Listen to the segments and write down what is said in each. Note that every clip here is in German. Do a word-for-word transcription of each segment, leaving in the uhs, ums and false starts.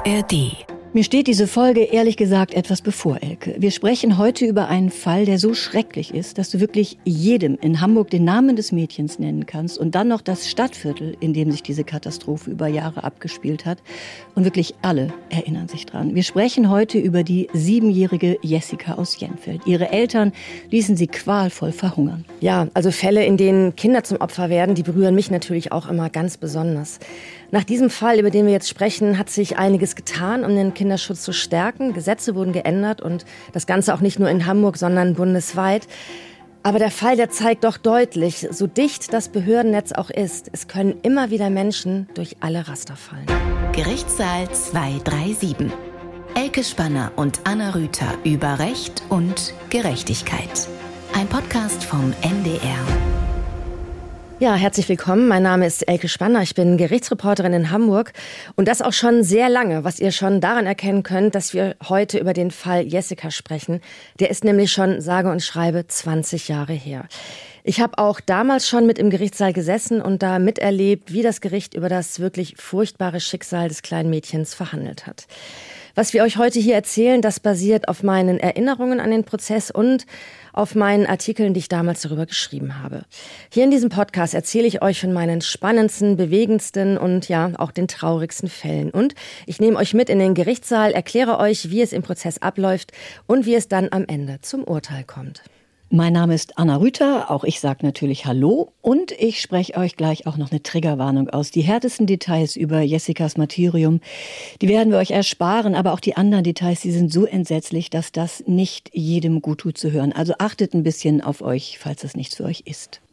A R D. Mir steht diese Folge ehrlich gesagt etwas bevor, Elke. Wir sprechen heute über einen Fall, der so schrecklich ist, dass du wirklich jedem in Hamburg den Namen des Mädchens nennen kannst und dann noch das Stadtviertel, in dem sich diese Katastrophe über Jahre abgespielt hat. Und wirklich alle erinnern sich dran. Wir sprechen heute über die siebenjährige Jessica aus Jenfeld. Ihre Eltern ließen sie qualvoll verhungern. Ja, also Fälle, in denen Kinder zum Opfer werden, die berühren mich natürlich auch immer ganz besonders. Nach diesem Fall, über den wir jetzt sprechen, hat sich einiges getan, um den Kinderschutz zu stärken. Gesetze wurden geändert und das Ganze auch nicht nur in Hamburg, sondern bundesweit. Aber der Fall, der zeigt doch deutlich, so dicht das Behördennetz auch ist, es können immer wieder Menschen durch alle Raster fallen. Gerichtssaal zwei drei sieben. Elke Spanner und Anna Rüther über Recht und Gerechtigkeit. Ein Podcast vom N D R. Ja, herzlich willkommen. Mein Name ist Elke Spanner. Ich bin Gerichtsreporterin in Hamburg und das auch schon sehr lange, was ihr schon daran erkennen könnt, dass wir heute über den Fall Jessica sprechen. Der ist nämlich schon sage und schreibe zwanzig Jahre her. Ich habe auch damals schon mit im Gerichtssaal gesessen und da miterlebt, wie das Gericht über das wirklich furchtbare Schicksal des kleinen Mädchens verhandelt hat. Was wir euch heute hier erzählen, das basiert auf meinen Erinnerungen an den Prozess und auf meinen Artikeln, die ich damals darüber geschrieben habe. Hier in diesem Podcast erzähle ich euch von meinen spannendsten, bewegendsten und ja auch den traurigsten Fällen. Und ich nehme euch mit in den Gerichtssaal, erkläre euch, wie es im Prozess abläuft und wie es dann am Ende zum Urteil kommt. Mein Name ist Anna Rüther, auch ich sage natürlich Hallo und ich spreche euch gleich auch noch eine Triggerwarnung aus. Die härtesten Details über Jessicas Martyrium, die werden wir euch ersparen, aber auch die anderen Details, die sind so entsetzlich, dass das nicht jedem gut tut zu hören. Also achtet ein bisschen auf euch, falls das nichts für euch ist.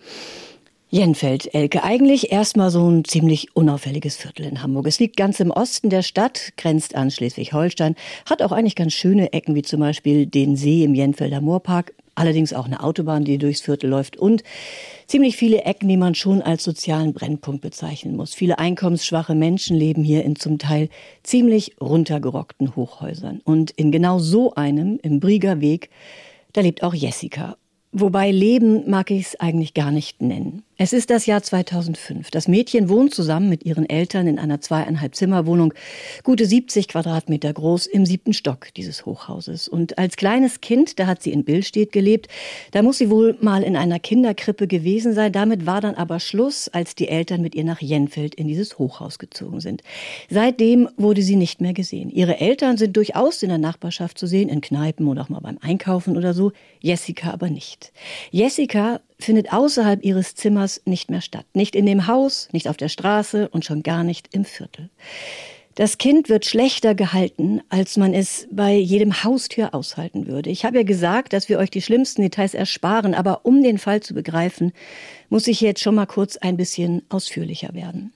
Jenfeld, Elke, eigentlich erstmal so ein ziemlich unauffälliges Viertel in Hamburg. Es liegt ganz im Osten der Stadt, grenzt an Schleswig-Holstein, hat auch eigentlich ganz schöne Ecken, wie zum Beispiel den See im Jenfelder Moorpark. Allerdings auch eine Autobahn, die durchs Viertel läuft und ziemlich viele Ecken, die man schon als sozialen Brennpunkt bezeichnen muss. Viele einkommensschwache Menschen leben hier in zum Teil ziemlich runtergerockten Hochhäusern. Und in genau so einem, im Brieger Weg, da lebt auch Jessica. Wobei Leben mag ich es eigentlich gar nicht nennen. Es ist das Jahr zweitausendfünf. Das Mädchen wohnt zusammen mit ihren Eltern in einer zweieinhalb Zimmerwohnung, gute siebzig Quadratmeter groß, im siebten Stock dieses Hochhauses. Und als kleines Kind, da hat sie in Billstedt gelebt, da muss sie wohl mal in einer Kinderkrippe gewesen sein. Damit war dann aber Schluss, als die Eltern mit ihr nach Jenfeld in dieses Hochhaus gezogen sind. Seitdem wurde sie nicht mehr gesehen. Ihre Eltern sind durchaus in der Nachbarschaft zu sehen, in Kneipen oder auch mal beim Einkaufen oder so, Jessica aber nicht. Jessica findet außerhalb ihres Zimmers nicht mehr statt. Nicht in dem Haus, nicht auf der Straße und schon gar nicht im Viertel. Das Kind wird schlechter gehalten, als man es bei jedem Haustür aushalten würde. Ich habe ja gesagt, dass wir euch die schlimmsten Details ersparen, aber um den Fall zu begreifen, muss ich jetzt schon mal kurz ein bisschen ausführlicher werden.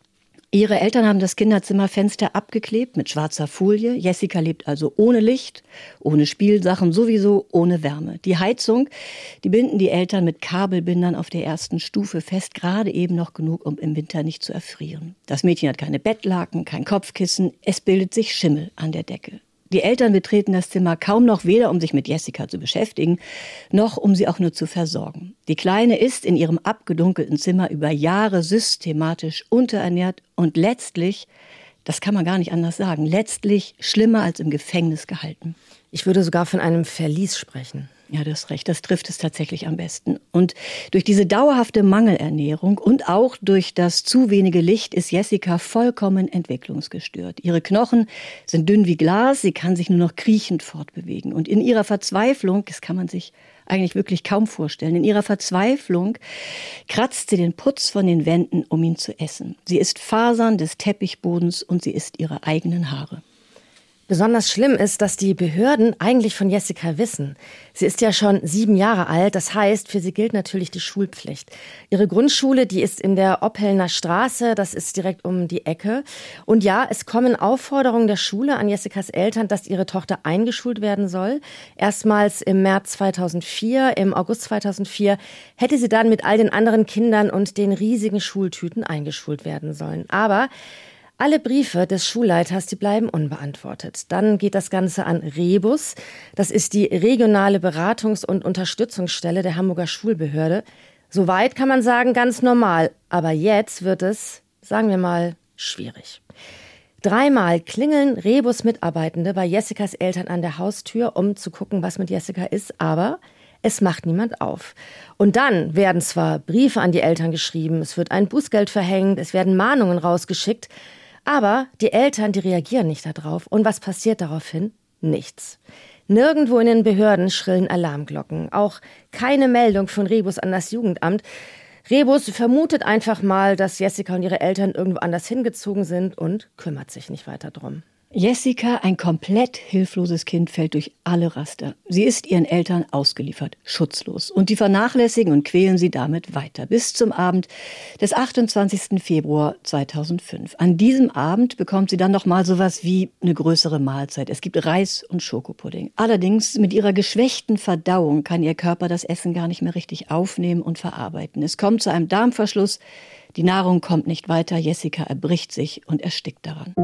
Ihre Eltern haben das Kinderzimmerfenster abgeklebt mit schwarzer Folie. Jessica lebt also ohne Licht, ohne Spielsachen, sowieso ohne Wärme. Die Heizung, die binden die Eltern mit Kabelbindern auf der ersten Stufe fest, gerade eben noch genug, um im Winter nicht zu erfrieren. Das Mädchen hat keine Bettlaken, kein Kopfkissen, es bildet sich Schimmel an der Decke. Die Eltern betreten das Zimmer kaum noch, weder um sich mit Jessica zu beschäftigen, noch um sie auch nur zu versorgen. Die Kleine ist in ihrem abgedunkelten Zimmer über Jahre systematisch unterernährt und letztlich, das kann man gar nicht anders sagen, letztlich schlimmer als im Gefängnis gehalten. Ich würde sogar von einem Verlies sprechen. Ja, du hast recht, das trifft es tatsächlich am besten. Und durch diese dauerhafte Mangelernährung und auch durch das zu wenige Licht ist Jessica vollkommen entwicklungsgestört. Ihre Knochen sind dünn wie Glas, sie kann sich nur noch kriechend fortbewegen. Und in ihrer Verzweiflung, das kann man sich eigentlich wirklich kaum vorstellen, in ihrer Verzweiflung kratzt sie den Putz von den Wänden, um ihn zu essen. Sie isst Fasern des Teppichbodens und sie isst ihre eigenen Haare. Besonders schlimm ist, dass die Behörden eigentlich von Jessica wissen. Sie ist ja schon sieben Jahre alt, das heißt, für sie gilt natürlich die Schulpflicht. Ihre Grundschule, die ist in der Oppelner Straße, das ist direkt um die Ecke. Und ja, es kommen Aufforderungen der Schule an Jessicas Eltern, dass ihre Tochter eingeschult werden soll. Erstmals im März zweitausendvier, im August zweitausendvier hätte sie dann mit all den anderen Kindern und den riesigen Schultüten eingeschult werden sollen. Aber alle Briefe des Schulleiters, die bleiben unbeantwortet. Dann geht das Ganze an Rebus. Das ist die regionale Beratungs- und Unterstützungsstelle der Hamburger Schulbehörde. Soweit kann man sagen, ganz normal. Aber jetzt wird es, sagen wir mal, schwierig. Dreimal klingeln Rebus-Mitarbeitende bei Jessicas Eltern an der Haustür, um zu gucken, was mit Jessica ist, aber es macht niemand auf. Und dann werden zwar Briefe an die Eltern geschrieben, es wird ein Bußgeld verhängt, es werden Mahnungen rausgeschickt, aber die Eltern, die reagieren nicht darauf. Und was passiert daraufhin? Nichts. Nirgendwo in den Behörden schrillen Alarmglocken. Auch keine Meldung von Rebus an das Jugendamt. Rebus vermutet einfach mal, dass Jessica und ihre Eltern irgendwo anders hingezogen sind und kümmert sich nicht weiter drum. Jessica, ein komplett hilfloses Kind, fällt durch alle Raster. Sie ist ihren Eltern ausgeliefert, schutzlos. Und die vernachlässigen und quälen sie damit weiter. Bis zum Abend des achtundzwanzigsten Februar zweitausendfünf. An diesem Abend bekommt sie dann noch mal sowas wie eine größere Mahlzeit. Es gibt Reis und Schokopudding. Allerdings mit ihrer geschwächten Verdauung kann ihr Körper das Essen gar nicht mehr richtig aufnehmen und verarbeiten. Es kommt zu einem Darmverschluss. Die Nahrung kommt nicht weiter. Jessica erbricht sich und erstickt daran.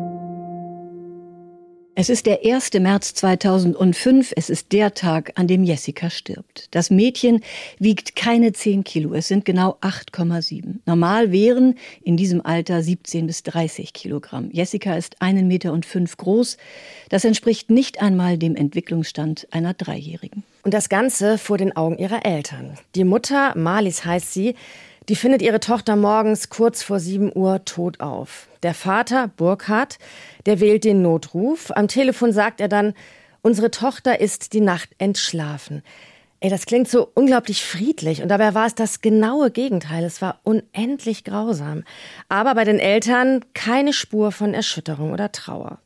Es ist der erste März zweitausendfünf. Es ist der Tag, an dem Jessica stirbt. Das Mädchen wiegt keine zehn Kilo. Es sind genau acht Komma sieben. Normal wären in diesem Alter siebzehn bis dreißig Kilogramm. Jessica ist einen Meter und fünf groß. Das entspricht nicht einmal dem Entwicklungsstand einer Dreijährigen. Und das Ganze vor den Augen ihrer Eltern. Die Mutter, Marlies heißt sie, die findet ihre Tochter morgens kurz vor sieben Uhr tot auf. Der Vater, Burkhard, der wählt den Notruf. Am Telefon sagt er dann, unsere Tochter ist die Nacht entschlafen. Ey, das klingt so unglaublich friedlich und dabei war es das genaue Gegenteil. Es war unendlich grausam. Aber bei den Eltern keine Spur von Erschütterung oder Trauer.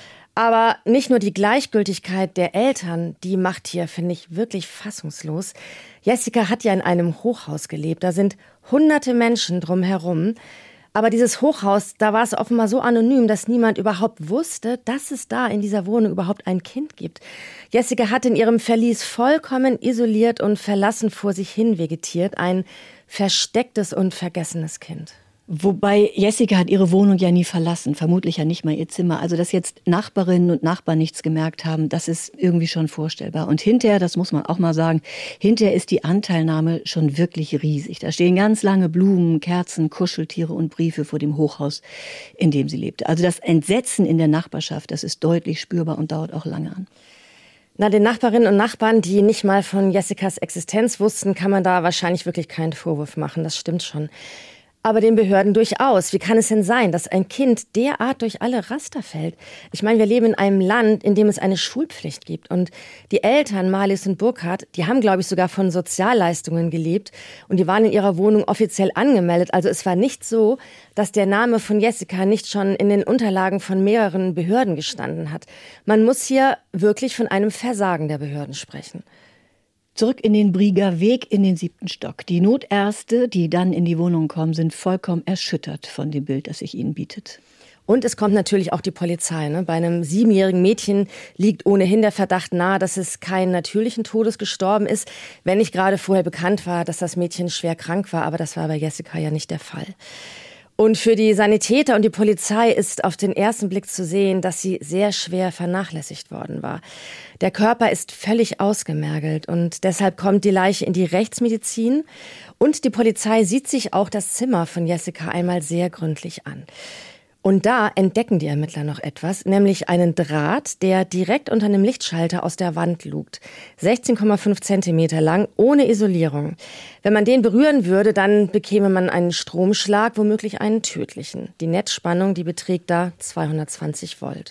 Aber nicht nur die Gleichgültigkeit der Eltern, die macht hier, finde ich, wirklich fassungslos. Jessica hat ja in einem Hochhaus gelebt. Da sind hunderte Menschen drumherum. Aber dieses Hochhaus, da war es offenbar so anonym, dass niemand überhaupt wusste, dass es da in dieser Wohnung überhaupt ein Kind gibt. Jessica hat in ihrem Verlies vollkommen isoliert und verlassen vor sich hin vegetiert. Ein verstecktes und vergessenes Kind. Wobei Jessica hat ihre Wohnung ja nie verlassen, vermutlich ja nicht mal ihr Zimmer. Also dass jetzt Nachbarinnen und Nachbarn nichts gemerkt haben, das ist irgendwie schon vorstellbar. Und hinterher, das muss man auch mal sagen, hinterher ist die Anteilnahme schon wirklich riesig. Da stehen ganz lange Blumen, Kerzen, Kuscheltiere und Briefe vor dem Hochhaus, in dem sie lebte. Also das Entsetzen in der Nachbarschaft, das ist deutlich spürbar und dauert auch lange an. Na, den Nachbarinnen und Nachbarn, die nicht mal von Jessicas Existenz wussten, kann man da wahrscheinlich wirklich keinen Vorwurf machen. Das stimmt schon. Aber den Behörden durchaus. Wie kann es denn sein, dass ein Kind derart durch alle Raster fällt? Ich meine, wir leben in einem Land, in dem es eine Schulpflicht gibt. Und die Eltern, Marlies und Burkhard, die haben, glaube ich, sogar von Sozialleistungen gelebt. Und die waren in ihrer Wohnung offiziell angemeldet. Also es war nicht so, dass der Name von Jessica nicht schon in den Unterlagen von mehreren Behörden gestanden hat. Man muss hier wirklich von einem Versagen der Behörden sprechen. Zurück in den Brieger Weg in den siebten Stock. Die Notärzte, die dann in die Wohnung kommen, sind vollkommen erschüttert von dem Bild, das sich ihnen bietet. Und es kommt natürlich auch die Polizei. Ne? Bei einem siebenjährigen Mädchen liegt ohnehin der Verdacht nahe, dass es keinen natürlichen Todes gestorben ist, wenn nicht gerade vorher bekannt war, dass das Mädchen schwer krank war. Aber das war bei Jessica ja nicht der Fall. Und für die Sanitäter und die Polizei ist auf den ersten Blick zu sehen, dass sie sehr schwer vernachlässigt worden war. Der Körper ist völlig ausgemergelt und deshalb kommt die Leiche in die Rechtsmedizin. Und die Polizei sieht sich auch das Zimmer von Jessica einmal sehr gründlich an. Und da entdecken die Ermittler noch etwas, nämlich einen Draht, der direkt unter einem Lichtschalter aus der Wand lugt. sechzehn Komma fünf Zentimeter lang, ohne Isolierung. Wenn man den berühren würde, dann bekäme man einen Stromschlag, womöglich einen tödlichen. Die Netzspannung, die beträgt da zweihundertzwanzig Volt.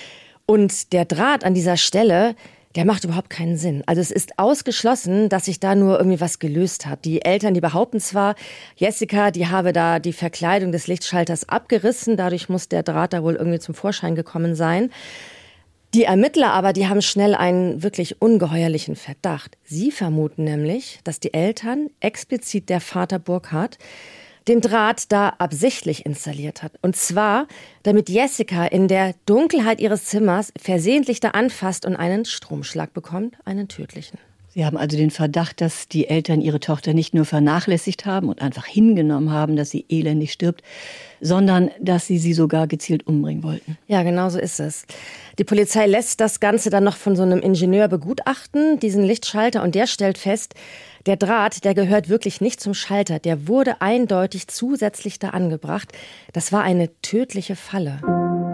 Und der Draht an dieser Stelle, der macht überhaupt keinen Sinn. Also es ist ausgeschlossen, dass sich da nur irgendwie was gelöst hat. Die Eltern, die behaupten zwar, Jessica, die habe da die Verkleidung des Lichtschalters abgerissen, dadurch muss der Draht da wohl irgendwie zum Vorschein gekommen sein. Die Ermittler aber, die haben schnell einen wirklich ungeheuerlichen Verdacht. Sie vermuten nämlich, dass die Eltern, explizit der Vater Burkhard, den Draht da absichtlich installiert hat. Und zwar, damit Jessica in der Dunkelheit ihres Zimmers versehentlich da anfasst und einen Stromschlag bekommt, einen tödlichen. Sie haben also den Verdacht, dass die Eltern ihre Tochter nicht nur vernachlässigt haben und einfach hingenommen haben, dass sie elendig stirbt, sondern dass sie sie sogar gezielt umbringen wollten. Ja, genau so ist es. Die Polizei lässt das Ganze dann noch von so einem Ingenieur begutachten, diesen Lichtschalter, und der stellt fest, der Draht, der gehört wirklich nicht zum Schalter. Der wurde eindeutig zusätzlich da angebracht. Das war eine tödliche Falle.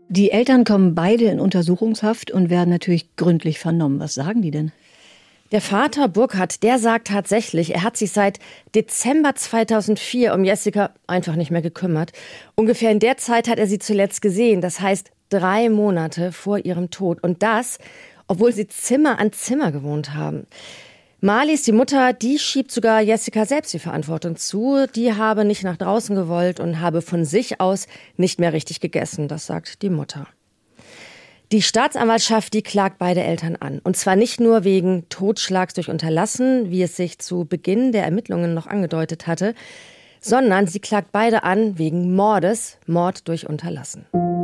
Die Eltern kommen beide in Untersuchungshaft und werden natürlich gründlich vernommen. Was sagen die denn? Der Vater Burkhard, der sagt tatsächlich, er hat sich seit Dezember zweitausendvier um Jessica einfach nicht mehr gekümmert. Ungefähr in der Zeit hat er sie zuletzt gesehen, das heißt drei Monate vor ihrem Tod. Und das, obwohl sie Zimmer an Zimmer gewohnt haben. Marlies, die Mutter, die schiebt sogar Jessica selbst die Verantwortung zu. Die habe nicht nach draußen gewollt und habe von sich aus nicht mehr richtig gegessen, das sagt die Mutter. Die Staatsanwaltschaft, die klagt beide Eltern an. Und zwar nicht nur wegen Totschlags durch Unterlassen, wie es sich zu Beginn der Ermittlungen noch angedeutet hatte, sondern sie klagt beide an wegen Mordes, Mord durch Unterlassen.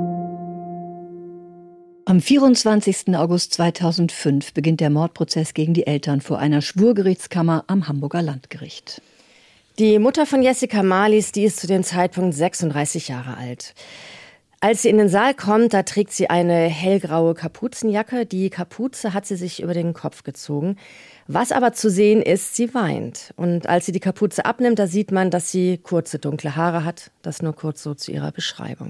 Am vierundzwanzigsten August zweitausendfünf beginnt der Mordprozess gegen die Eltern vor einer Schwurgerichtskammer am Hamburger Landgericht. Die Mutter von Jessica Marlies, die ist zu dem Zeitpunkt sechsunddreißig Jahre alt. Als sie in den Saal kommt, da trägt sie eine hellgraue Kapuzenjacke. Die Kapuze hat sie sich über den Kopf gezogen. Was aber zu sehen ist, sie weint. Und als sie die Kapuze abnimmt, da sieht man, dass sie kurze, dunkle Haare hat. Das nur kurz so zu ihrer Beschreibung.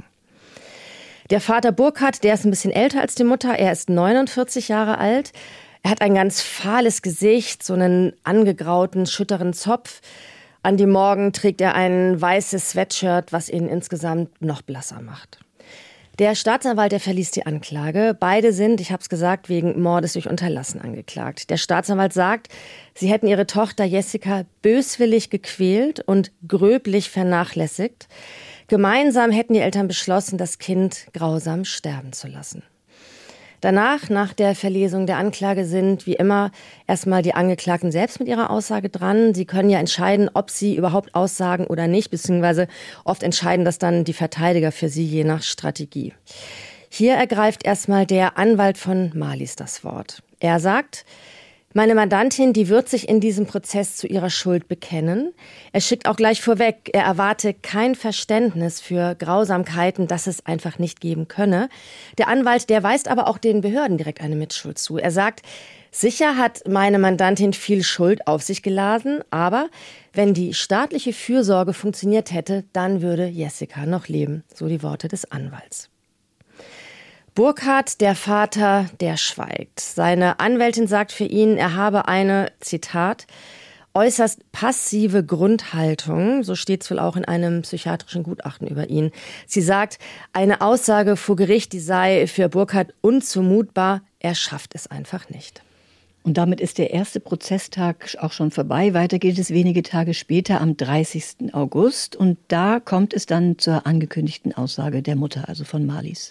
Der Vater Burkhard, der ist ein bisschen älter als die Mutter. Er ist neunundvierzig Jahre alt. Er hat ein ganz fahles Gesicht, so einen angegrauten, schütteren Zopf. An die Morgen trägt er ein weißes Sweatshirt, was ihn insgesamt noch blasser macht. Der Staatsanwalt, der verliest die Anklage. Beide sind, ich habe es gesagt, wegen Mordes durch Unterlassen angeklagt. Der Staatsanwalt sagt, sie hätten ihre Tochter Jessica böswillig gequält und gröblich vernachlässigt. Gemeinsam hätten die Eltern beschlossen, das Kind grausam sterben zu lassen. Danach, nach der Verlesung der Anklage, sind wie immer erstmal die Angeklagten selbst mit ihrer Aussage dran. Sie können ja entscheiden, ob sie überhaupt aussagen oder nicht, beziehungsweise oft entscheiden das dann die Verteidiger für sie, je nach Strategie. Hier ergreift erstmal der Anwalt von Marlies das Wort. Er sagt: Meine Mandantin, die wird sich in diesem Prozess zu ihrer Schuld bekennen. Er schickt auch gleich vorweg, er erwarte kein Verständnis für Grausamkeiten, das es einfach nicht geben könne. Der Anwalt, der weist aber auch den Behörden direkt eine Mitschuld zu. Er sagt, sicher hat meine Mandantin viel Schuld auf sich geladen, aber wenn die staatliche Fürsorge funktioniert hätte, dann würde Jessica noch leben. So die Worte des Anwalts. Burkhard, der Vater, der schweigt. Seine Anwältin sagt für ihn, er habe eine, Zitat, äußerst passive Grundhaltung, so steht es wohl auch in einem psychiatrischen Gutachten über ihn. Sie sagt, eine Aussage vor Gericht, die sei für Burkhard unzumutbar, er schafft es einfach nicht. Und damit ist der erste Prozesstag auch schon vorbei. Weiter geht es wenige Tage später am dreißigsten August. Und da kommt es dann zur angekündigten Aussage der Mutter, also von Marlies.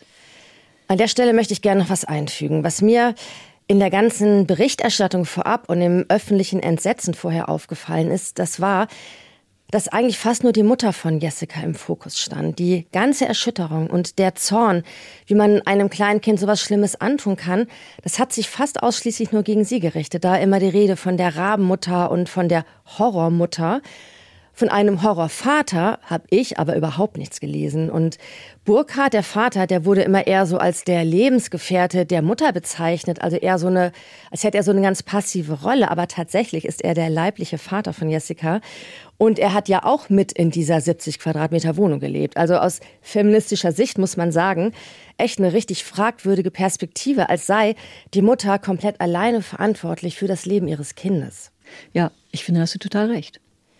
An der Stelle möchte ich gerne noch was einfügen. Was mir in der ganzen Berichterstattung vorab und im öffentlichen Entsetzen vorher aufgefallen ist, das war, dass eigentlich fast nur die Mutter von Jessica im Fokus stand. Die ganze Erschütterung und der Zorn, wie man einem kleinen Kind sowas Schlimmes antun kann, das hat sich fast ausschließlich nur gegen sie gerichtet. Da immer die Rede von der Rabenmutter und von der Horrormutter. Von einem Horrorvater habe ich aber überhaupt nichts gelesen. Und Burkhard, der Vater, der wurde immer eher so als der Lebensgefährte der Mutter bezeichnet. Also eher so eine, als hätte er so eine ganz passive Rolle. Aber tatsächlich ist er der leibliche Vater von Jessica. Und er hat ja auch mit in dieser siebzig Quadratmeter Wohnung gelebt. Also aus feministischer Sicht muss man sagen, echt eine richtig fragwürdige Perspektive, als sei die Mutter komplett alleine verantwortlich für das Leben ihres Kindes. Ja, ich finde, da hast du total recht.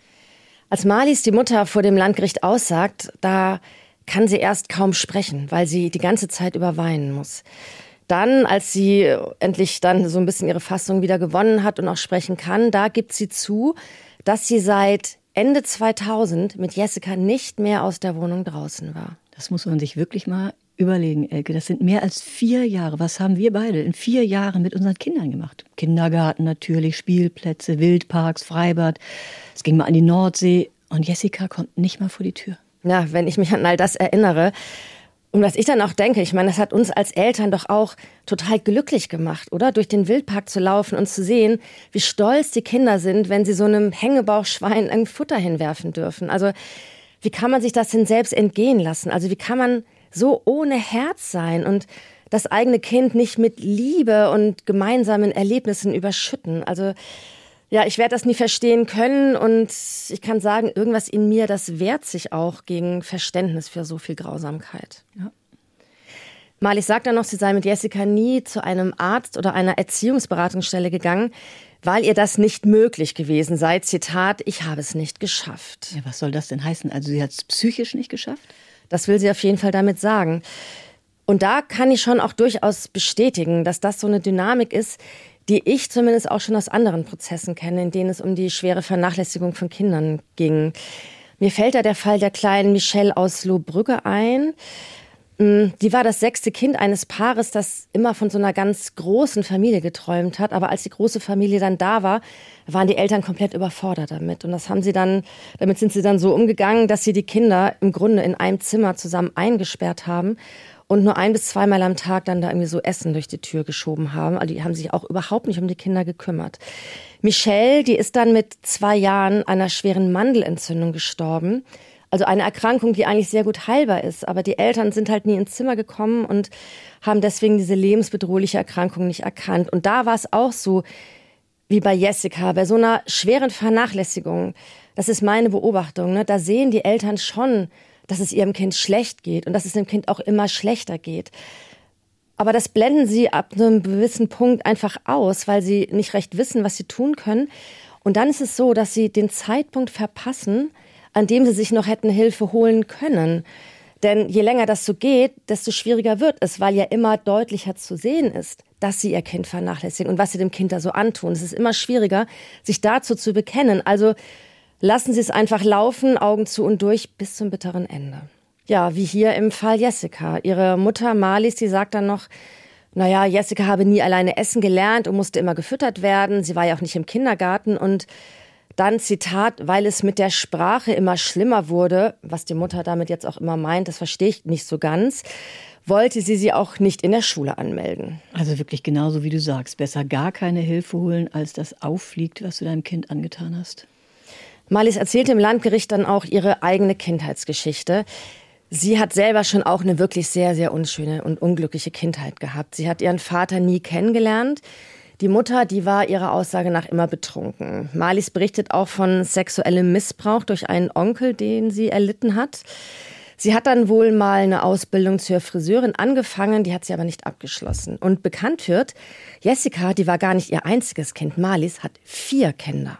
Als Marlies, die Mutter, vor dem Landgericht aussagt, da kann sie erst kaum sprechen, weil sie die ganze Zeit über weinen muss. Dann, als sie endlich dann so ein bisschen ihre Fassung wieder gewonnen hat und auch sprechen kann, da gibt sie zu, dass sie seit Ende zweitausend mit Jessica nicht mehr aus der Wohnung draußen war. Das muss man sich wirklich mal überlegen, Elke. Das sind mehr als vier Jahre. Was haben wir beide in vier Jahren mit unseren Kindern gemacht? Kindergarten natürlich, Spielplätze, Wildparks, Freibad. Es ging mal an die Nordsee und Jessica kommt nicht mal vor die Tür. Ja, wenn ich mich an all das erinnere und was ich dann auch denke, ich meine, das hat uns als Eltern doch auch total glücklich gemacht, oder? Durch den Wildpark zu laufen und zu sehen, wie stolz die Kinder sind, wenn sie so einem Hängebauchschwein ein Futter hinwerfen dürfen. Also wie kann man sich das denn selbst entgehen lassen? Also wie kann man so ohne Herz sein und das eigene Kind nicht mit Liebe und gemeinsamen Erlebnissen überschütten? Also ja, ich werde das nie verstehen können und ich kann sagen, irgendwas in mir, das wehrt sich auch gegen Verständnis für so viel Grausamkeit. Ja. Marlies sagt dann noch, sie sei mit Jessica nie zu einem Arzt oder einer Erziehungsberatungsstelle gegangen, weil ihr das nicht möglich gewesen sei. Zitat, ich habe es nicht geschafft. Ja, was soll das denn heißen? Also sie hat es psychisch nicht geschafft? Das will sie auf jeden Fall damit sagen. Und da kann ich schon auch durchaus bestätigen, dass das so eine Dynamik ist, die ich zumindest auch schon aus anderen Prozessen kenne, in denen es um die schwere Vernachlässigung von Kindern ging. Mir fällt da der Fall der kleinen Michelle aus Lohbrügge ein. Die war das sechste Kind eines Paares, das immer von so einer ganz großen Familie geträumt hat. Aber als die große Familie dann da war, waren die Eltern komplett überfordert damit. Und das haben sie dann, damit sind sie dann so umgegangen, dass sie die Kinder im Grunde in einem Zimmer zusammen eingesperrt haben und nur ein bis zweimal am Tag dann da irgendwie so Essen durch die Tür geschoben haben. Also die haben sich auch überhaupt nicht um die Kinder gekümmert. Michelle, die ist dann mit zwei Jahren an einer schweren Mandelentzündung gestorben. Also eine Erkrankung, die eigentlich sehr gut heilbar ist. Aber die Eltern sind halt nie ins Zimmer gekommen und haben deswegen diese lebensbedrohliche Erkrankung nicht erkannt. Und da war es auch so wie bei Jessica, bei so einer schweren Vernachlässigung. Das ist meine Beobachtung, ne? Da sehen die Eltern schon, dass es ihrem Kind schlecht geht und dass es dem Kind auch immer schlechter geht. Aber das blenden sie ab einem gewissen Punkt einfach aus, weil sie nicht recht wissen, was sie tun können. Und dann ist es so, dass sie den Zeitpunkt verpassen, an dem sie sich noch hätten Hilfe holen können. Denn je länger das so geht, desto schwieriger wird es, weil ja immer deutlicher zu sehen ist, dass sie ihr Kind vernachlässigen und was sie dem Kind da so antun. Es ist immer schwieriger, sich dazu zu bekennen. Also lassen Sie es einfach laufen, Augen zu und durch, bis zum bitteren Ende. Ja, wie hier im Fall Jessica. Ihre Mutter Marlies, die sagt dann noch, naja, Jessica habe nie alleine essen gelernt und musste immer gefüttert werden. Sie war ja auch nicht im Kindergarten. Und dann, Zitat, weil es mit der Sprache immer schlimmer wurde, was die Mutter damit jetzt auch immer meint, das verstehe ich nicht so ganz, wollte sie sie auch nicht in der Schule anmelden. Also wirklich genauso, wie du sagst. Besser gar keine Hilfe holen, als das auffliegt, was du deinem Kind angetan hast. Marlies erzählte im Landgericht dann auch ihre eigene Kindheitsgeschichte. Sie hat selber schon auch eine wirklich sehr, sehr unschöne und unglückliche Kindheit gehabt. Sie hat ihren Vater nie kennengelernt. Die Mutter, die war ihrer Aussage nach immer betrunken. Marlies berichtet auch von sexuellem Missbrauch durch einen Onkel, den sie erlitten hat. Sie hat dann wohl mal eine Ausbildung zur Friseurin angefangen, die hat sie aber nicht abgeschlossen. Und bekannt wird, Jessica, die war gar nicht ihr einziges Kind. Marlies hat vier Kinder.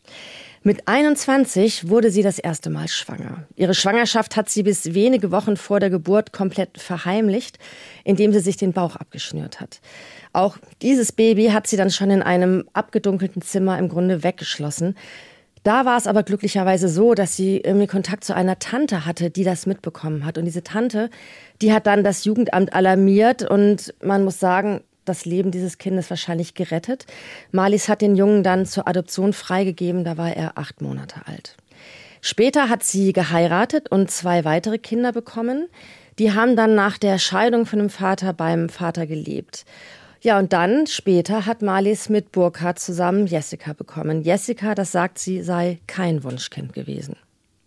Mit einundzwanzig wurde sie das erste Mal schwanger. Ihre Schwangerschaft hat sie bis wenige Wochen vor der Geburt komplett verheimlicht, indem sie sich den Bauch abgeschnürt hat. Auch dieses Baby hat sie dann schon in einem abgedunkelten Zimmer im Grunde weggeschlossen. Da war es aber glücklicherweise so, dass sie irgendwie Kontakt zu einer Tante hatte, die das mitbekommen hat. Und diese Tante, die hat dann das Jugendamt alarmiert und man muss sagen, das Leben dieses Kindes wahrscheinlich gerettet. Marlies hat den Jungen dann zur Adoption freigegeben, da war er acht Monate alt. Später hat sie geheiratet und zwei weitere Kinder bekommen. Die haben dann nach der Scheidung von dem Vater beim Vater gelebt. Ja, und dann später hat Marlies mit Burkhard zusammen Jessica bekommen. Jessica, das sagt sie, sei kein Wunschkind gewesen.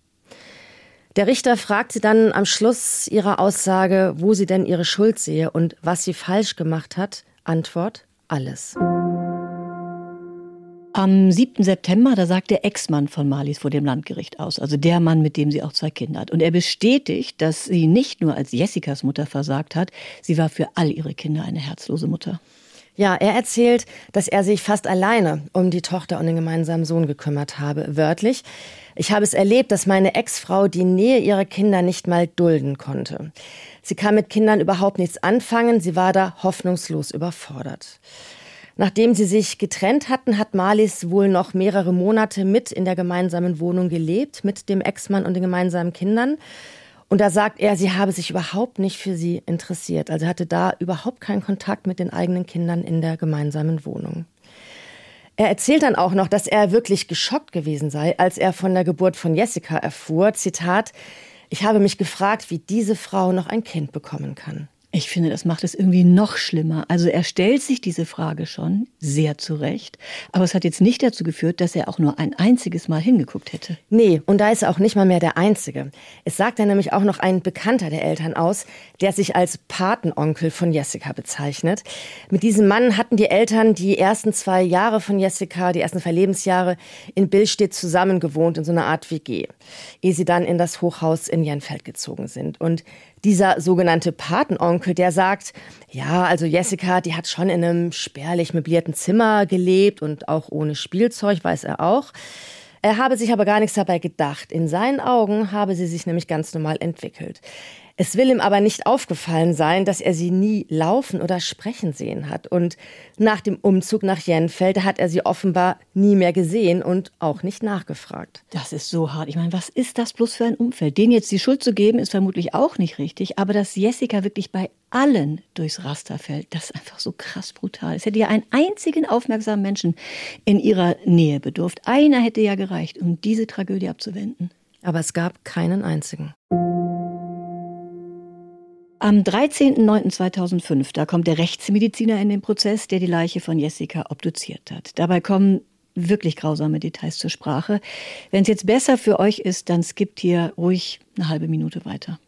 Der Richter fragt sie dann am Schluss ihrer Aussage, wo sie denn ihre Schuld sehe und was sie falsch gemacht hat. Antwort: alles. Am siebten September, da sagt der Ex-Mann von Marlies vor dem Landgericht aus, also der Mann, mit dem sie auch zwei Kinder hat. Und er bestätigt, dass sie nicht nur als Jessicas Mutter versagt hat, sie war für all ihre Kinder eine herzlose Mutter. Ja, er erzählt, dass er sich fast alleine um die Tochter und den gemeinsamen Sohn gekümmert habe. Wörtlich: Ich habe es erlebt, dass meine Ex-Frau die Nähe ihrer Kinder nicht mal dulden konnte. Sie kann mit Kindern überhaupt nichts anfangen, sie war da hoffnungslos überfordert. Nachdem sie sich getrennt hatten, hat Marlies wohl noch mehrere Monate mit in der gemeinsamen Wohnung gelebt, mit dem Ex-Mann und den gemeinsamen Kindern. Und da sagt er, sie habe sich überhaupt nicht für sie interessiert. Also hatte da überhaupt keinen Kontakt mit den eigenen Kindern in der gemeinsamen Wohnung. Er erzählt dann auch noch, dass er wirklich geschockt gewesen sei, als er von der Geburt von Jessica erfuhr. Zitat: Ich habe mich gefragt, wie diese Frau noch ein Kind bekommen kann. Ich finde, das macht es irgendwie noch schlimmer. Also er stellt sich diese Frage schon sehr zurecht. Aber es hat jetzt nicht dazu geführt, dass er auch nur ein einziges Mal hingeguckt hätte. Nee, und da ist er auch nicht mal mehr der Einzige. Es sagt dann nämlich auch noch ein Bekannter der Eltern aus, der sich als Patenonkel von Jessica bezeichnet. Mit diesem Mann hatten die Eltern die ersten zwei Jahre von Jessica, die ersten zwei Lebensjahre, in Billstedt zusammen gewohnt, in so einer Art W G, ehe sie dann in das Hochhaus in Jenfeld gezogen sind. Und dieser sogenannte Patenonkel, Onkel, der sagt, ja, also Jessica, die hat schon in einem spärlich möblierten Zimmer gelebt und auch ohne Spielzeug, weiß er auch. Er habe sich aber gar nichts dabei gedacht. In seinen Augen habe sie sich nämlich ganz normal entwickelt. Es will ihm aber nicht aufgefallen sein, dass er sie nie laufen oder sprechen sehen hat. Und nach dem Umzug nach Jenfeld hat er sie offenbar nie mehr gesehen und auch nicht nachgefragt. Das ist so hart. Ich meine, was ist das bloß für ein Umfeld? Denen jetzt die Schuld zu geben, ist vermutlich auch nicht richtig. Aber dass Jessica wirklich bei allen durchs Raster fällt, das ist einfach so krass brutal. Es hätte ja einen einzigen aufmerksamen Menschen in ihrer Nähe bedurft. Einer hätte ja gereicht, um diese Tragödie abzuwenden. Aber es gab keinen einzigen. Am dreizehnten neunten zweitausendfünf, da kommt der Rechtsmediziner in den Prozess, der die Leiche von Jessica obduziert hat. Dabei kommen wirklich grausame Details zur Sprache. Wenn es jetzt besser für euch ist, dann skippt hier ruhig eine halbe Minute weiter.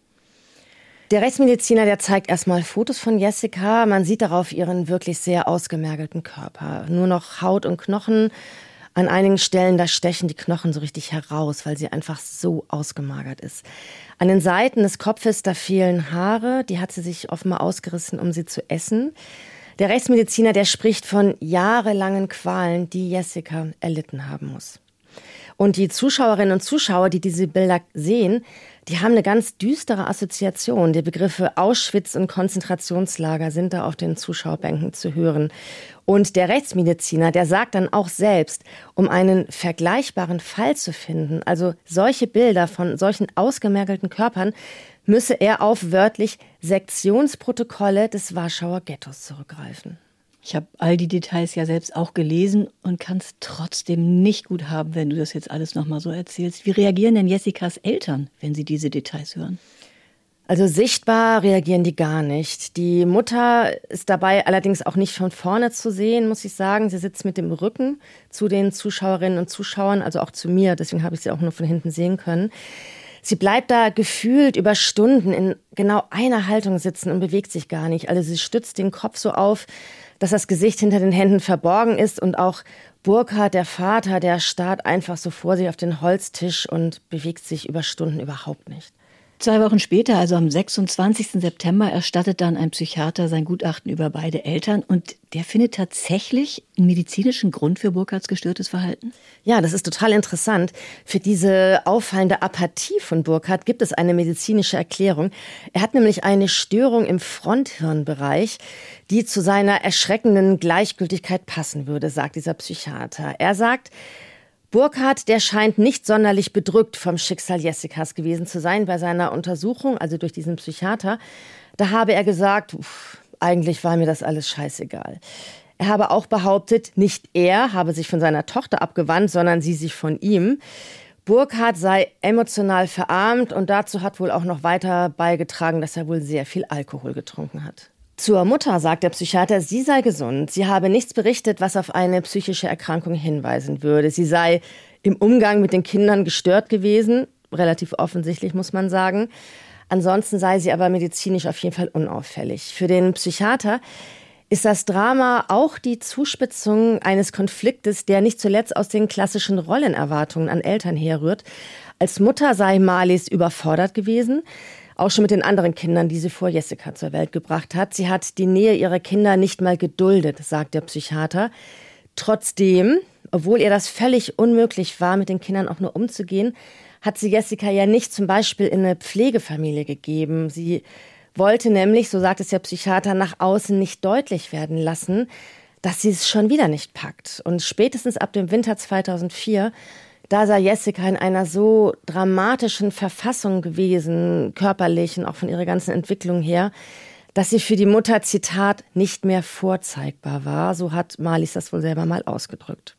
Der Rechtsmediziner, der zeigt erstmal Fotos von Jessica. Man sieht darauf ihren wirklich sehr ausgemergelten Körper. Nur noch Haut und Knochen. An einigen Stellen, da stechen die Knochen so richtig heraus, weil sie einfach so ausgemagert ist. An den Seiten des Kopfes, da fehlen Haare. Die hat sie sich offenbar ausgerissen, um sie zu essen. Der Rechtsmediziner, der spricht von jahrelangen Qualen, die Jessica erlitten haben muss. Und die Zuschauerinnen und Zuschauer, die diese Bilder sehen, die haben eine ganz düstere Assoziation. Die Begriffe Auschwitz und Konzentrationslager sind da auf den Zuschauerbänken zu hören. Und der Rechtsmediziner, der sagt dann auch selbst, um einen vergleichbaren Fall zu finden, also solche Bilder von solchen ausgemergelten Körpern, müsse er auf wörtlich Sektionsprotokolle des Warschauer Ghettos zurückgreifen. Ich habe all die Details ja selbst auch gelesen und kann es trotzdem nicht gut haben, wenn du das jetzt alles nochmal so erzählst. Wie reagieren denn Jessicas Eltern, wenn sie diese Details hören? Also sichtbar reagieren die gar nicht. Die Mutter ist dabei allerdings auch nicht von vorne zu sehen, muss ich sagen. Sie sitzt mit dem Rücken zu den Zuschauerinnen und Zuschauern, also auch zu mir. Deswegen habe ich sie auch nur von hinten sehen können. Sie bleibt da gefühlt über Stunden in genau einer Haltung sitzen und bewegt sich gar nicht. Also sie stützt den Kopf so auf, dass das Gesicht hinter den Händen verborgen ist. Und auch Burkhard, der Vater, der starrt einfach so vor sich auf den Holztisch und bewegt sich über Stunden überhaupt nicht. Zwei Wochen später, also am sechsundzwanzigsten September, erstattet dann ein Psychiater sein Gutachten über beide Eltern. Und der findet tatsächlich einen medizinischen Grund für Burkhards gestörtes Verhalten? Ja, das ist total interessant. Für diese auffallende Apathie von Burkhard gibt es eine medizinische Erklärung. Er hat nämlich eine Störung im Fronthirnbereich, die zu seiner erschreckenden Gleichgültigkeit passen würde, sagt dieser Psychiater. Er sagt, Burkhard, der scheint nicht sonderlich bedrückt vom Schicksal Jessicas gewesen zu sein bei seiner Untersuchung, also durch diesen Psychiater. Da habe er gesagt, uff, eigentlich war mir das alles scheißegal. Er habe auch behauptet, nicht er habe sich von seiner Tochter abgewandt, sondern sie sich von ihm. Burkhard sei emotional verarmt und dazu hat wohl auch noch weiter beigetragen, dass er wohl sehr viel Alkohol getrunken hat. Zur Mutter sagt der Psychiater, sie sei gesund. Sie habe nichts berichtet, was auf eine psychische Erkrankung hinweisen würde. Sie sei im Umgang mit den Kindern gestört gewesen. Relativ offensichtlich, muss man sagen. Ansonsten sei sie aber medizinisch auf jeden Fall unauffällig. Für den Psychiater ist das Drama auch die Zuspitzung eines Konfliktes, der nicht zuletzt aus den klassischen Rollenerwartungen an Eltern herrührt. Als Mutter sei Marlies überfordert gewesen. Auch schon mit den anderen Kindern, die sie vor Jessica zur Welt gebracht hat. Sie hat die Nähe ihrer Kinder nicht mal geduldet, sagt der Psychiater. Trotzdem, obwohl ihr das völlig unmöglich war, mit den Kindern auch nur umzugehen, hat sie Jessica ja nicht zum Beispiel in eine Pflegefamilie gegeben. Sie wollte nämlich, so sagt es der Psychiater, nach außen nicht deutlich werden lassen, dass sie es schon wieder nicht packt. Und spätestens ab dem Winter zweitausendvier, da sei Jessica in einer so dramatischen Verfassung gewesen, körperlich und auch von ihrer ganzen Entwicklung her, dass sie für die Mutter, Zitat, nicht mehr vorzeigbar war. So hat Marlies das wohl selber mal ausgedrückt.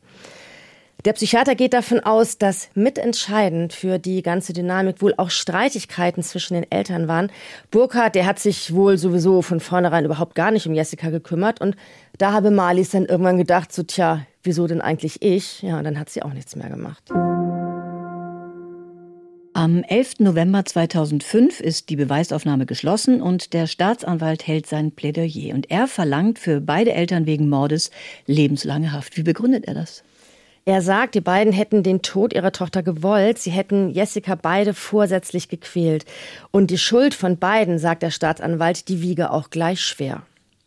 Der Psychiater geht davon aus, dass mitentscheidend für die ganze Dynamik wohl auch Streitigkeiten zwischen den Eltern waren. Burkhard, der hat sich wohl sowieso von vornherein überhaupt gar nicht um Jessica gekümmert. Und da habe Marlies dann irgendwann gedacht, so tja, wieso denn eigentlich ich? Ja, und dann hat sie auch nichts mehr gemacht. Am elften November zweitausendfünf ist die Beweisaufnahme geschlossen und der Staatsanwalt hält sein Plädoyer. Und er verlangt für beide Eltern wegen Mordes lebenslange Haft. Wie begründet er das? Er sagt, die beiden hätten den Tod ihrer Tochter gewollt. Sie hätten Jessica beide vorsätzlich gequält. Und die Schuld von beiden, sagt der Staatsanwalt, die wiege auch gleich schwer.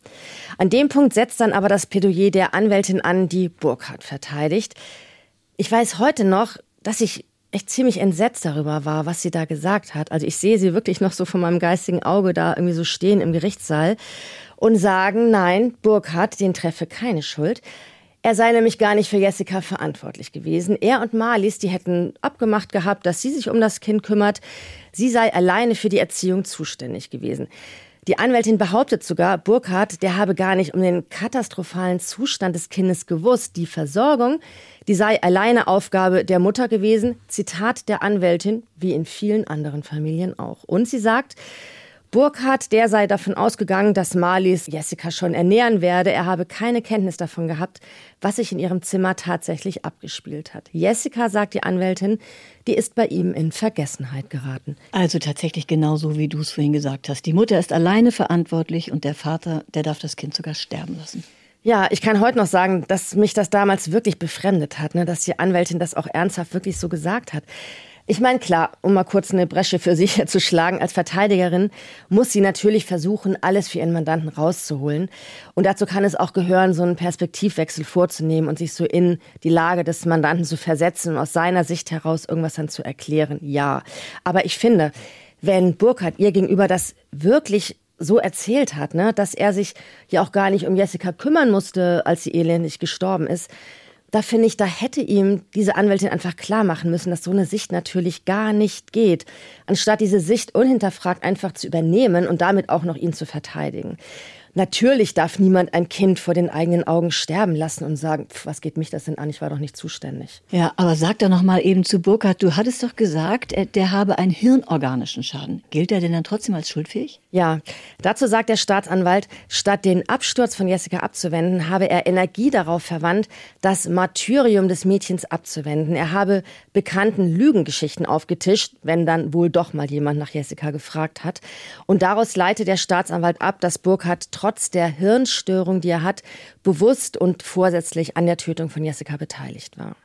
An dem Punkt setzt dann aber das Plädoyer der Anwältin an, die Burkhardt verteidigt. Ich weiß heute noch, dass ich echt ziemlich entsetzt darüber war, was sie da gesagt hat. Also ich sehe sie wirklich noch so von meinem geistigen Auge da irgendwie so stehen im Gerichtssaal und sagen, nein, Burkhardt, den treffe keine Schuld. Er sei nämlich gar nicht für Jessica verantwortlich gewesen. Er und Marlies, die hätten abgemacht gehabt, dass sie sich um das Kind kümmert. Sie sei alleine für die Erziehung zuständig gewesen. Die Anwältin behauptet sogar, Burkhardt, der habe gar nicht um den katastrophalen Zustand des Kindes gewusst. Die Versorgung, die sei alleine Aufgabe der Mutter gewesen. Zitat der Anwältin, wie in vielen anderen Familien auch. Und sie sagt, Burkhardt, der sei davon ausgegangen, dass Marlies Jessica schon ernähren werde. Er habe keine Kenntnis davon gehabt, was sich in ihrem Zimmer tatsächlich abgespielt hat. Jessica, sagt die Anwältin, die ist bei ihm in Vergessenheit geraten. Also tatsächlich genauso, wie du es vorhin gesagt hast. Die Mutter ist alleine verantwortlich und der Vater, der darf das Kind sogar sterben lassen. Ja, ich kann heute noch sagen, dass mich das damals wirklich befremdet hat, ne, dass die Anwältin das auch ernsthaft wirklich so gesagt hat. Ich meine, klar, um mal kurz eine Bresche für sich zu schlagen, als Verteidigerin muss sie natürlich versuchen, alles für ihren Mandanten rauszuholen. Und dazu kann es auch gehören, so einen Perspektivwechsel vorzunehmen und sich so in die Lage des Mandanten zu versetzen und aus seiner Sicht heraus irgendwas dann zu erklären. Ja, aber ich finde, wenn Burkhardt ihr gegenüber das wirklich so erzählt hat, ne, dass er sich ja auch gar nicht um Jessica kümmern musste, als sie elendig gestorben ist, da finde ich, da hätte ihm diese Anwältin einfach klar machen müssen, dass so eine Sicht natürlich gar nicht geht, anstatt diese Sicht unhinterfragt einfach zu übernehmen und damit auch noch ihn zu verteidigen. Natürlich darf niemand ein Kind vor den eigenen Augen sterben lassen und sagen, pf, was geht mich das denn an, ich war doch nicht zuständig. Ja, aber sag doch noch mal eben zu Burkhardt, du hattest doch gesagt, der habe einen hirnorganischen Schaden. Gilt er denn dann trotzdem als schuldfähig? Ja, dazu sagt der Staatsanwalt, statt den Absturz von Jessica abzuwenden, habe er Energie darauf verwandt, das Martyrium des Mädchens abzuwenden. Er habe bekannten Lügengeschichten aufgetischt, wenn dann wohl doch mal jemand nach Jessica gefragt hat. Und daraus leitet der Staatsanwalt ab, dass Burkhardt trotz der Hirnstörung, die er hat, bewusst und vorsätzlich an der Tötung von Jessica beteiligt war.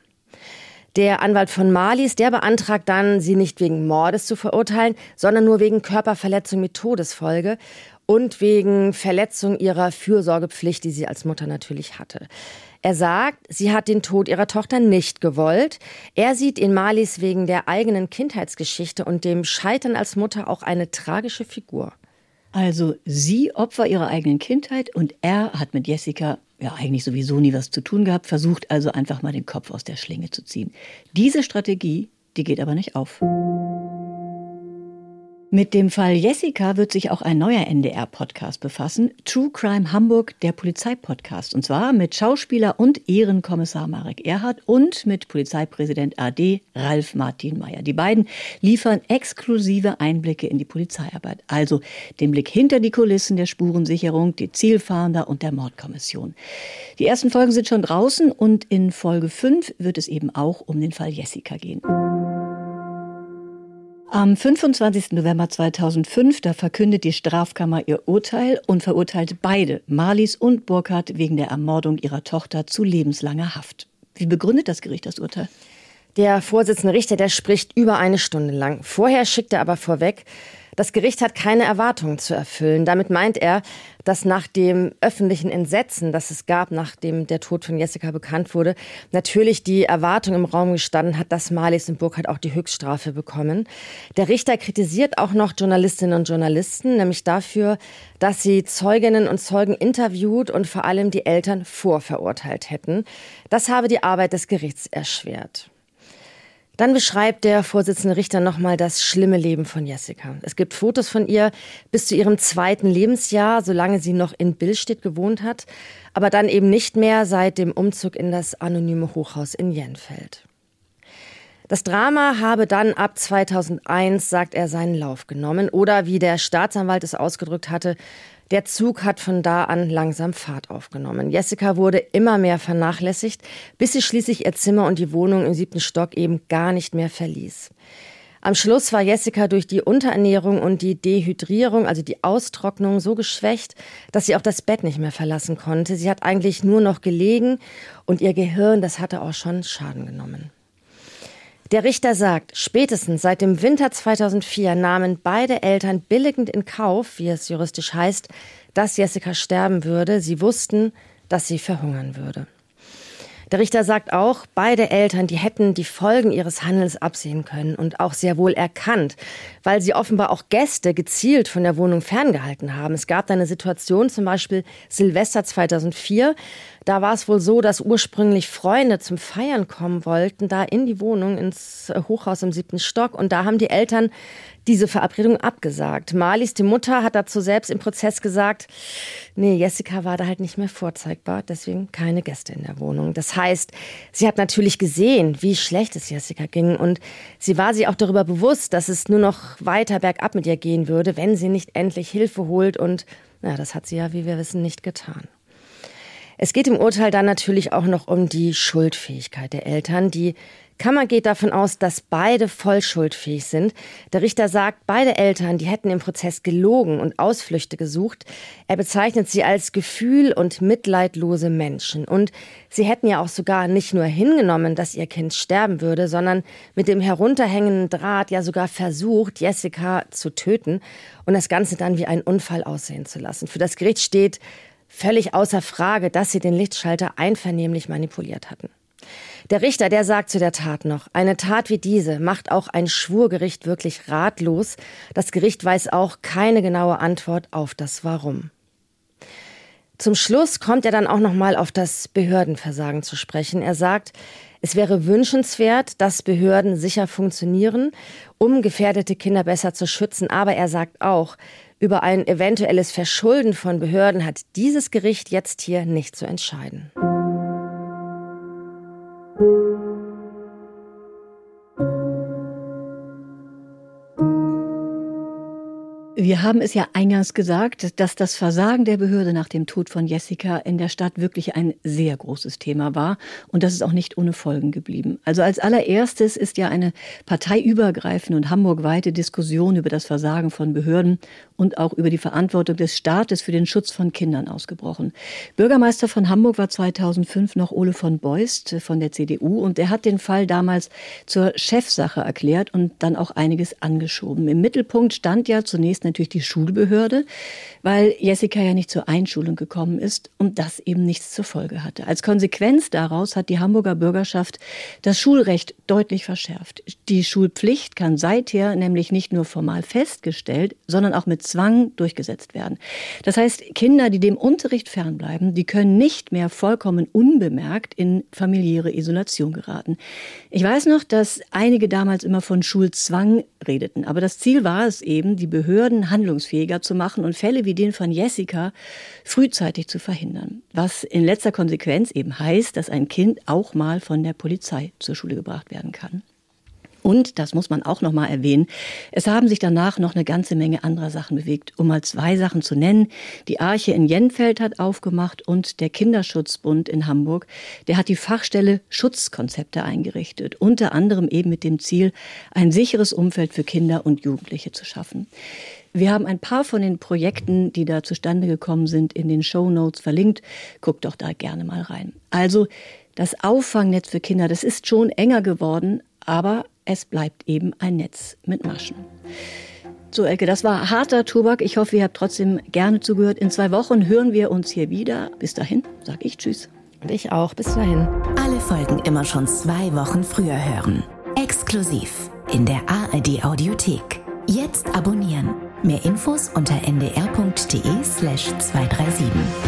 Der Anwalt von Marlies, der beantragt dann, sie nicht wegen Mordes zu verurteilen, sondern nur wegen Körperverletzung mit Todesfolge und wegen Verletzung ihrer Fürsorgepflicht, die sie als Mutter natürlich hatte. Er sagt, sie hat den Tod ihrer Tochter nicht gewollt. Er sieht in Marlies wegen der eigenen Kindheitsgeschichte und dem Scheitern als Mutter auch eine tragische Figur. Also sie Opfer ihrer eigenen Kindheit und er hat mit Jessica ja eigentlich sowieso nie was zu tun gehabt, versucht also einfach mal den Kopf aus der Schlinge zu ziehen. Diese Strategie, die geht aber nicht auf. Mit dem Fall Jessica wird sich auch ein neuer N D R-Podcast befassen. True Crime Hamburg, der Polizeipodcast. Und zwar mit Schauspieler und Ehrenkommissar Marek Erhardt und mit Polizeipräsident A D Ralf Martin Meyer. Die beiden liefern exklusive Einblicke in die Polizeiarbeit. Also den Blick hinter die Kulissen der Spurensicherung, die Zielfahnder und der Mordkommission. Die ersten Folgen sind schon draußen und in Folge fünf wird es eben auch um den Fall Jessica gehen. Am fünfundzwanzigsten November zweitausendfünf, da verkündet die Strafkammer ihr Urteil und verurteilt beide, Marlies und Burkhardt, wegen der Ermordung ihrer Tochter zu lebenslanger Haft. Wie begründet das Gericht das Urteil? Der Vorsitzende Richter, der spricht über eine Stunde lang. Vorher schickt er aber vorweg, das Gericht hat keine Erwartungen zu erfüllen. Damit meint er, dass nach dem öffentlichen Entsetzen, das es gab, nachdem der Tod von Jessica bekannt wurde, natürlich die Erwartung im Raum gestanden hat, dass Marlies und Burkhardt auch die Höchststrafe bekommen. Der Richter kritisiert auch noch Journalistinnen und Journalisten, nämlich dafür, dass sie Zeuginnen und Zeugen interviewt und vor allem die Eltern vorverurteilt hätten. Das habe die Arbeit des Gerichts erschwert. Dann beschreibt der Vorsitzende Richter nochmal das schlimme Leben von Jessica. Es gibt Fotos von ihr bis zu ihrem zweiten Lebensjahr, solange sie noch in Billstedt gewohnt hat, aber dann eben nicht mehr seit dem Umzug in das anonyme Hochhaus in Jenfeld. Das Drama habe dann ab zweitausendeins, sagt er, seinen Lauf genommen. Oder wie der Staatsanwalt es ausgedrückt hatte, der Zug hat von da an langsam Fahrt aufgenommen. Jessica wurde immer mehr vernachlässigt, bis sie schließlich ihr Zimmer und die Wohnung im siebten Stock eben gar nicht mehr verließ. Am Schluss war Jessica durch die Unterernährung und die Dehydrierung, also die Austrocknung, so geschwächt, dass sie auch das Bett nicht mehr verlassen konnte. Sie hat eigentlich nur noch gelegen und ihr Gehirn, das hatte auch schon Schaden genommen. Der Richter sagt, spätestens seit dem Winter zweitausendvier nahmen beide Eltern billigend in Kauf, wie es juristisch heißt, dass Jessica sterben würde. Sie wussten, dass sie verhungern würde. Der Richter sagt auch, beide Eltern, die hätten die Folgen ihres Handelns absehen können und auch sehr wohl erkannt, weil sie offenbar auch Gäste gezielt von der Wohnung ferngehalten haben. Es gab da eine Situation, zum Beispiel Silvester zweitausendvier, da war es wohl so, dass ursprünglich Freunde zum Feiern kommen wollten, da in die Wohnung, ins Hochhaus im siebten Stock. Und da haben die Eltern diese Verabredung abgesagt. Marlies, die Mutter, hat dazu selbst im Prozess gesagt, nee, Jessica war da halt nicht mehr vorzeigbar, deswegen keine Gäste in der Wohnung. Das heißt, sie hat natürlich gesehen, wie schlecht es Jessica ging. Und sie war sich auch darüber bewusst, dass es nur noch weiter bergab mit ihr gehen würde, wenn sie nicht endlich Hilfe holt. Und na, das hat sie ja, wie wir wissen, nicht getan. Es geht im Urteil dann natürlich auch noch um die Schuldfähigkeit der Eltern. Die Kammer geht davon aus, dass beide voll schuldfähig sind. Der Richter sagt, beide Eltern, die hätten im Prozess gelogen und Ausflüchte gesucht. Er bezeichnet sie als gefühl- und mitleidlose Menschen. Und sie hätten ja auch sogar nicht nur hingenommen, dass ihr Kind sterben würde, sondern mit dem herunterhängenden Draht ja sogar versucht, Jessica zu töten und das Ganze dann wie ein Unfall aussehen zu lassen. Für das Gericht steht völlig außer Frage, dass sie den Lichtschalter einvernehmlich manipuliert hatten. Der Richter, der sagt zu der Tat noch, eine Tat wie diese macht auch ein Schwurgericht wirklich ratlos. Das Gericht weiß auch keine genaue Antwort auf das Warum. Zum Schluss kommt er dann auch noch mal auf das Behördenversagen zu sprechen. Er sagt, es wäre wünschenswert, dass Behörden sicher funktionieren, um gefährdete Kinder besser zu schützen. Aber er sagt auch, über ein eventuelles Verschulden von Behörden hat dieses Gericht jetzt hier nicht zu entscheiden. Wir haben es ja eingangs gesagt, dass das Versagen der Behörde nach dem Tod von Jessica in der Stadt wirklich ein sehr großes Thema war. Und das ist auch nicht ohne Folgen geblieben. Also als allererstes ist ja eine parteiübergreifende und hamburgweite Diskussion über das Versagen von Behörden und auch über die Verantwortung des Staates für den Schutz von Kindern ausgebrochen. Bürgermeister von Hamburg war zweitausendfünf noch Ole von Beust von der C D U. Und er hat den Fall damals zur Chefsache erklärt und dann auch einiges angeschoben. Im Mittelpunkt stand ja zunächst natürlich die Schulbehörde, weil Jessica ja nicht zur Einschulung gekommen ist und das eben nichts zur Folge hatte. Als Konsequenz daraus hat die Hamburger Bürgerschaft das Schulrecht deutlich verschärft. Die Schulpflicht kann seither nämlich nicht nur formal festgestellt, sondern auch mit Zwang durchgesetzt werden. Das heißt, Kinder, die dem Unterricht fernbleiben, die können nicht mehr vollkommen unbemerkt in familiäre Isolation geraten. Ich weiß noch, dass einige damals immer von Schulzwang redeten, aber das Ziel war es eben, die Behörden handlungsfähiger zu machen und Fälle wie den von Jessica frühzeitig zu verhindern. Was in letzter Konsequenz eben heißt, dass ein Kind auch mal von der Polizei zur Schule gebracht werden kann. Und, das muss man auch noch mal erwähnen, es haben sich danach noch eine ganze Menge anderer Sachen bewegt. Um mal zwei Sachen zu nennen, die Arche in Jenfeld hat aufgemacht und der Kinderschutzbund in Hamburg, der hat die Fachstelle Schutzkonzepte eingerichtet. Unter anderem eben mit dem Ziel, ein sicheres Umfeld für Kinder und Jugendliche zu schaffen. Wir haben ein paar von den Projekten, die da zustande gekommen sind, in den Shownotes verlinkt. Guckt doch da gerne mal rein. Also, das Auffangnetz für Kinder, das ist schon enger geworden, aber es bleibt eben ein Netz mit Maschen. So, Elke, das war harter Tobak. Ich hoffe, ihr habt trotzdem gerne zugehört. In zwei Wochen hören wir uns hier wieder. Bis dahin sage ich Tschüss. Und ich auch. Bis dahin. Alle Folgen immer schon zwei Wochen früher hören. Exklusiv in der A R D Audiothek. Jetzt abonnieren. Mehr Infos unter n d r punkt d e slash zwei drei sieben.